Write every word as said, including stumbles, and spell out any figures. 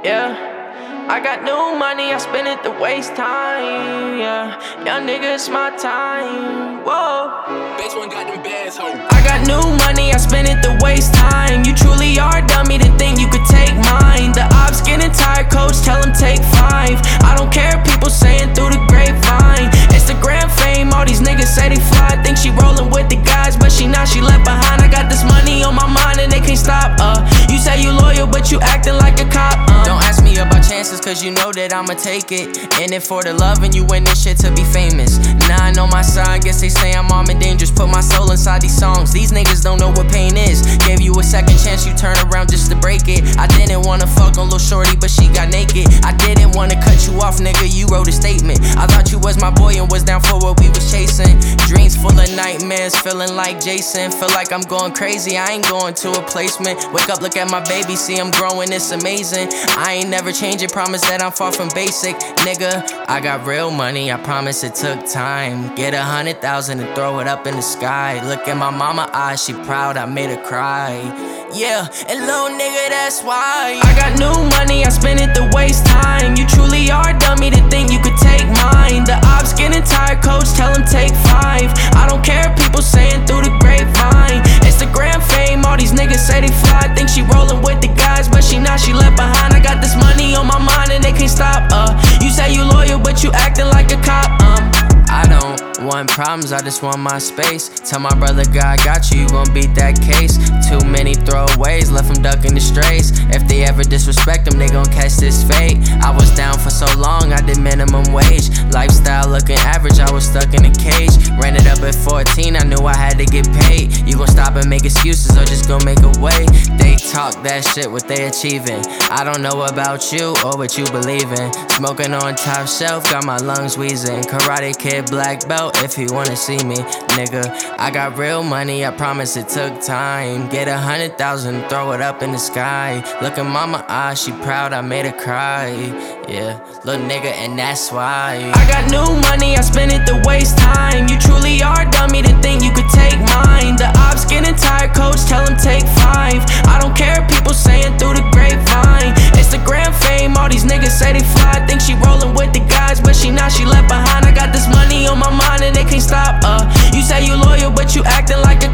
Yeah, I got new money, I spend it to waste time. Yeah, young nigga, it's my time. Whoa. Bitch one got them bands, ho. I got new money, I spend it to waste time. You truly are a dummy to think you could take mine. The ops getting tired, coach, tell them take five. I don't care, people saying through the grapevine. Instagram fame, all these niggas say they fly. Think she rolling with the guys, but she not, she left behind. I got this money on my mind and they can't stop. Uh, you say you loyal, but you acting like a cop. Uh. Don't ask me about chances, cause you know that I'ma take it. In it for the love and you in this shit to be famous. Now I know my side, guess they say I'm armed and dangerous. Put my soul inside these songs, these niggas don't know what pain is. Gave you a second chance, you turn around just to break it. I didn't wanna fuck on Lil Shorty, but she got naked. I didn't wanna cut you off, nigga, you wrote a statement. I thought you was my boy and was down for what we was chasing. Dreams full of nightmares, feeling like Jason. Feel like I'm going crazy, I ain't going to a placement. Wake up, look at my baby, see him growing, it's amazing. I ain't never changing, promise that I'm far from basic. Nigga, I got real money, I promise it took time. Get a hundred thousand and throw it up in the sky. Look at my mama eyes, she proud, I made her cry. Yeah, and little nigga, that's why I got new money, I spend it to waste time. You truly are a dummy to think you could take mine. The ops getting tired, coach, tell them take five. I don't care, people saying through the grapevine. Instagram fame, all these niggas say they fly. Think she rolling with the guys, but she not, she left behind. I got this money on my mind and they can't stop. Uh, you say you loyal, but you acting like a cop. Um, I don't want problems, I just want my space. Tell my brother God got you, you gon' beat that case. Too many throwaways, left them ducking the strays. If they ever disrespect them, they gon' catch this fate. I was down for so long, I did minimum wage. Lifestyle looking average, I was stuck in a cage. Ran it up at fourteen, I knew I had to get paid. You gon' stop and make excuses or just gon' make a way. They talk that shit, what they achieving. I don't know about you or what you believe in. Smoking on top shelf, got my lungs wheezing. Karate Kid black belt if you wanna see me, nigga. I got real money, I promise it took time. Get a hundred thousand, throw it up in the sky. Look at mama eyes, she proud, I made her cry. Yeah, little nigga, and that's why I got new money, I spend it to waste time. You truly are a dummy to think you could take mine. The ops getting tired, coach, tell them take five. I don't care, people saying through the grapevine. Instagram fame, all these niggas say they fly. Think she rolling with the guys, but she not, she left behind. I got this money on my mind and they can't stop. Uh, you say you loyal, but you acting like a